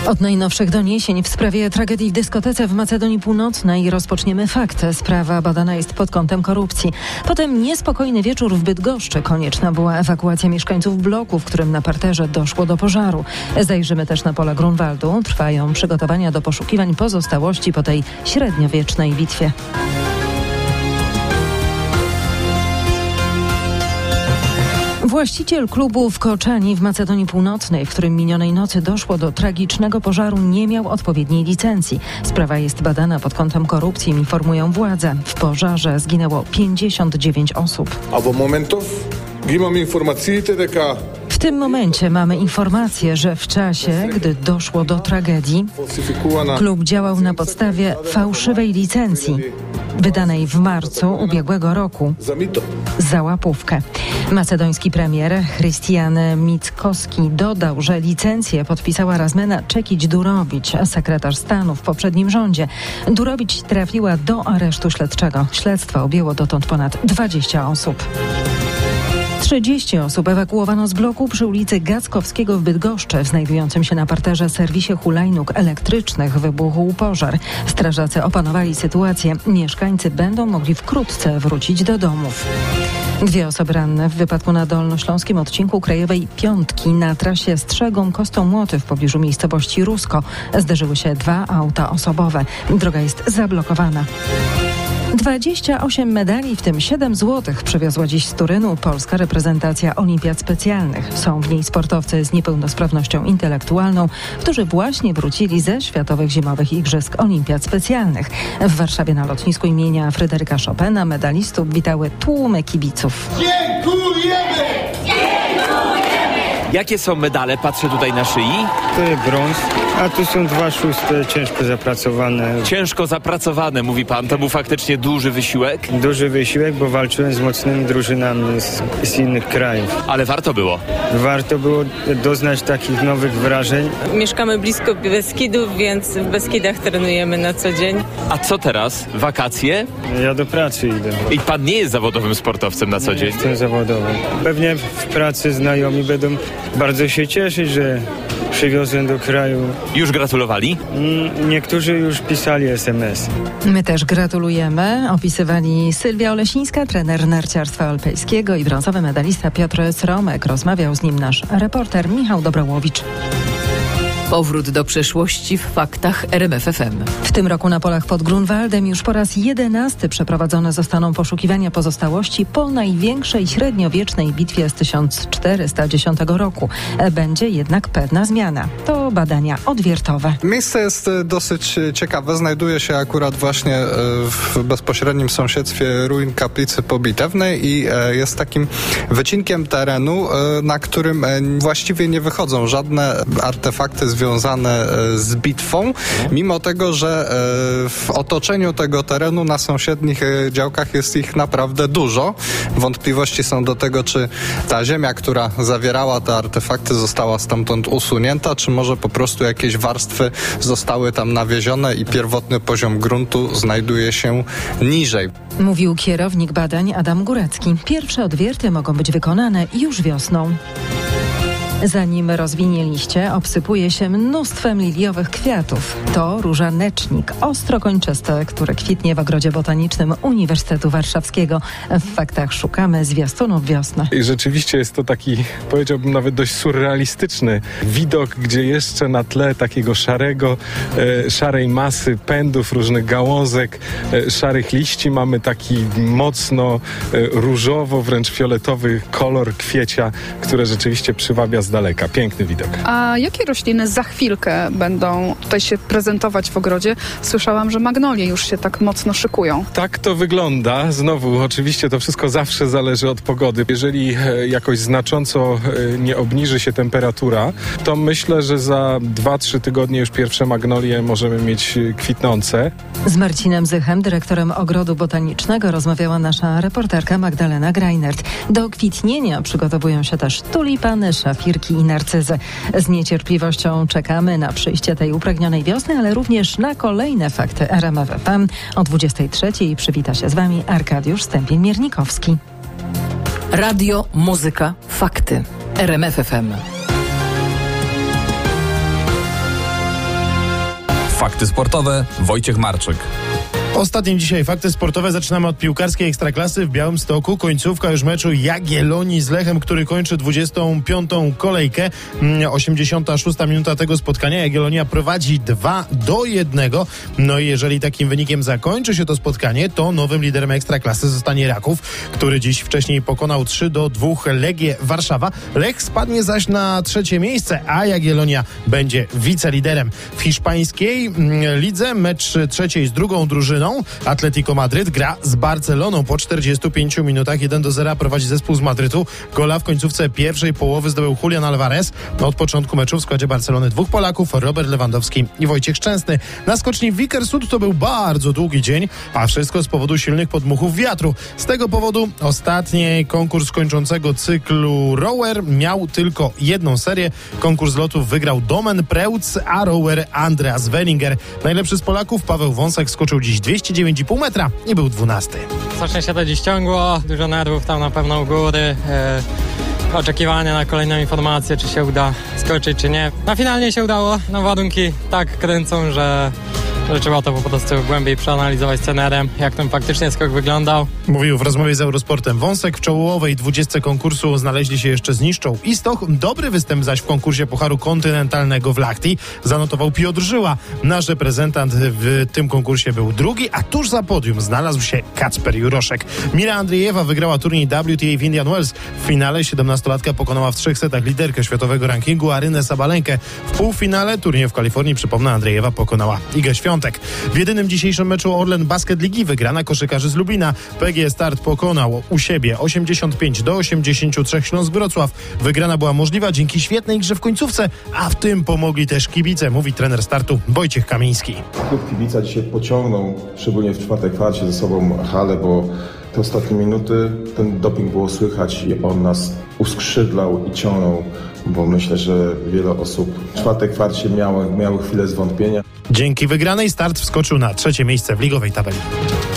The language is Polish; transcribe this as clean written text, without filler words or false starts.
Od najnowszych doniesień w sprawie tragedii w dyskotece w Macedonii Północnej rozpoczniemy fakt. Sprawa badana jest pod kątem korupcji. Potem niespokojny wieczór w Bydgoszczy. Konieczna była ewakuacja mieszkańców bloku, w którym na parterze doszło do pożaru. Zajrzymy też na pola Grunwaldu. Trwają przygotowania do poszukiwań pozostałości po tej średniowiecznej bitwie. Właściciel klubu w Koczani w Macedonii Północnej, w którym minionej nocy doszło do tragicznego pożaru, nie miał odpowiedniej licencji. Sprawa jest badana pod kątem korupcji, informują władze. W pożarze zginęło 59 osób. W tym momencie mamy informację, że w czasie, gdy doszło do tragedii, klub działał na podstawie fałszywej licencji wydanej w marcu ubiegłego roku za łapówkę. Macedoński premier Hristijan Mickoski dodał, że licencję podpisała Razmena Čekić-Durobić, sekretarz stanu w poprzednim rządzie. Durobić trafiła do aresztu śledczego. Śledztwo objęło dotąd ponad 20 osób. 30 osób ewakuowano z bloku przy ulicy Gackowskiego w Bydgoszczy. W znajdującym się na parterze serwisie hulajnóg elektrycznych wybuchł pożar. Strażacy opanowali sytuację. Mieszkańcy będą mogli wkrótce wrócić do domów. 2 osoby ranne w wypadku na dolnośląskim odcinku Krajowej Piątki na trasie Strzegom-Kostomłoty w pobliżu miejscowości Rusko. Zderzyły się 2 auta osobowe. Droga jest zablokowana. 28 medali, w tym 7 złotych, przywiozła dziś z Turynu polska reprezentacja olimpiad specjalnych. Są w niej sportowcy z niepełnosprawnością intelektualną, którzy właśnie wrócili ze Światowych Zimowych Igrzysk Olimpiad Specjalnych. W Warszawie na lotnisku imienia Fryderyka Chopina medalistów witały tłumy kibiców. Dziękujemy! Jakie są medale? Patrzę tutaj na szyi. To jest brąz, a tu są 2 szóste ciężko zapracowane. Ciężko zapracowane, mówi pan. To był faktycznie duży wysiłek? Duży wysiłek, bo walczyłem z mocnymi drużynami z innych krajów. Ale warto było. Warto było doznać takich nowych wrażeń. Mieszkamy blisko Beskidów, więc w Beskidach trenujemy na co dzień. A co teraz? Wakacje? Ja do pracy idę. I pan nie jest zawodowym sportowcem na co dzień? Jestem zawodowym. Pewnie w pracy znajomi będą bardzo się cieszyć, że przywiozłem do kraju. Już gratulowali? Niektórzy już pisali SMS. My też gratulujemy. Opisywali Sylwia Olesińska, trener narciarstwa alpejskiego, i brązowy medalista Piotr Sromek. Rozmawiał z nim nasz reporter Michał Dobrołowicz. Powrót do przeszłości w faktach RMF FM. W tym roku na polach pod Grunwaldem już po raz 11 przeprowadzone zostaną poszukiwania pozostałości po największej średniowiecznej bitwie z 1410 roku. Będzie jednak pewna zmiana. To badania odwiertowe. Miejsce jest dosyć ciekawe. Znajduje się akurat właśnie w bezpośrednim sąsiedztwie ruin kaplicy pobitewnej i jest takim wycinkiem terenu, na którym właściwie nie wychodzą żadne artefakty związane z bitwą, mimo tego, że w otoczeniu tego terenu na sąsiednich działkach jest ich naprawdę dużo. Wątpliwości są do tego, czy ta ziemia, która zawierała te artefakty, została stamtąd usunięta, czy może po prostu jakieś warstwy zostały tam nawiezione i pierwotny poziom gruntu znajduje się niżej. Mówił kierownik badań Adam Górecki. Pierwsze odwierty mogą być wykonane już wiosną. Zanim rozwinie liście, obsypuje się mnóstwem liliowych kwiatów. To róża necznik, ostrokończyste, które kwitnie w ogrodzie botanicznym Uniwersytetu Warszawskiego. W faktach szukamy zwiastunów wiosny. I rzeczywiście jest to taki, powiedziałbym, nawet dość surrealistyczny widok, gdzie jeszcze na tle takiego szarej masy pędów, różnych gałązek, szarych liści mamy taki mocno różowo, wręcz fioletowy kolor kwiecia, które rzeczywiście przywabia z daleka. Piękny widok. A jakie rośliny za chwilkę będą tutaj się prezentować w ogrodzie? Słyszałam, że magnolie już się tak mocno szykują. Tak to wygląda. Znowu, oczywiście to wszystko zawsze zależy od pogody. Jeżeli jakoś znacząco nie obniży się temperatura, to myślę, że za 2-3 tygodnie już pierwsze magnolie możemy mieć kwitnące. Z Marcinem Zychem, dyrektorem Ogrodu Botanicznego, rozmawiała nasza reporterka Magdalena Greinert. Do kwitnienia przygotowują się też tulipany, szafirki i narcyzy. Z niecierpliwością czekamy na przyjście tej upragnionej wiosny, ale również na kolejne fakty RMF FM. O 23:00 przywita się z Wami Arkadiusz Stępień-Miernikowski. Radio, muzyka, fakty. RMF FM. Fakty sportowe, Wojciech Marczyk. Ostatnim dzisiaj fakty sportowe. Zaczynamy od piłkarskiej Ekstraklasy w Białymstoku. Końcówka już meczu Jagiellonii z Lechem, który kończy 25. kolejkę. 86. minuta tego spotkania. Jagiellonia prowadzi 2-1. No i jeżeli takim wynikiem zakończy się to spotkanie, to nowym liderem Ekstraklasy zostanie Raków, który dziś wcześniej pokonał 3-2 Legię Warszawa. Lech spadnie zaś na 3. miejsce, a Jagiellonia będzie wiceliderem. W hiszpańskiej lidze mecz trzeciej z drugą drużyną. Atletico Madryt gra z Barceloną. Po 45 minutach 1-0 prowadzi zespół z Madrytu. Gola w końcówce pierwszej połowy zdobył Julian Alvarez. Od początku meczu w składzie Barcelony 2 Polaków, Robert Lewandowski i Wojciech Szczęsny. Na skoczni Vikersund to był bardzo długi dzień, a wszystko z powodu silnych podmuchów wiatru. Z tego powodu ostatni konkurs kończącego cyklu rower miał tylko jedną serię. Konkurs lotów wygrał Domen Preutz, a rower Andreas Wellinger. Najlepszy z Polaków Paweł Wąsek skoczył dziś 209,5 metra i był 12. Strasznie się to dziś ciągło, dużo nerwów tam na pewno u góry, oczekiwania na kolejną informację, czy się uda skoczyć, czy nie. No finalnie się udało, no warunki tak kręcą, że trzeba to po prostu głębiej przeanalizować z trenerem, jak ten faktycznie skok wyglądał. Mówił w rozmowie z Eurosportem Wąsek. W czołowej 20 konkursu znaleźli się jeszcze Zniszczą i Stoch. Dobry występ zaś w konkursie Pucharu Kontynentalnego w Lahti zanotował Piotr Żyła. Nasz reprezentant w tym konkursie był drugi, a tuż za podium znalazł się Kacper Juroszek. Mira Andriejewa wygrała turniej WTA w Indian Wells. W finale 17-latka pokonała w 3 setach liderkę światowego rankingu Arynę Sabalenkę. W półfinale turnieju w Kalifornii, przypomnę, Andriejewa pokonała Igę Świątek. W jedynym dzisiejszym meczu Orlen Basket Ligi wygrana koszykarzy z Lubina. PGE Start pokonał u siebie 85-83 Śląsk Wrocław. Wygrana była możliwa dzięki świetnej grze w końcówce, a w tym pomogli też kibice, mówi trener Startu Wojciech Kamiński. Klub kibica dzisiaj pociągnął, szczególnie w 4. kwarcie, ze sobą halę, bo te ostatnie minuty ten doping było słychać i on nas uskrzydlał i ciągnął, bo myślę, że wiele osób w 4. kwarcie miały chwilę zwątpienia. Dzięki wygranej Start wskoczył na 3. miejsce w ligowej tabeli.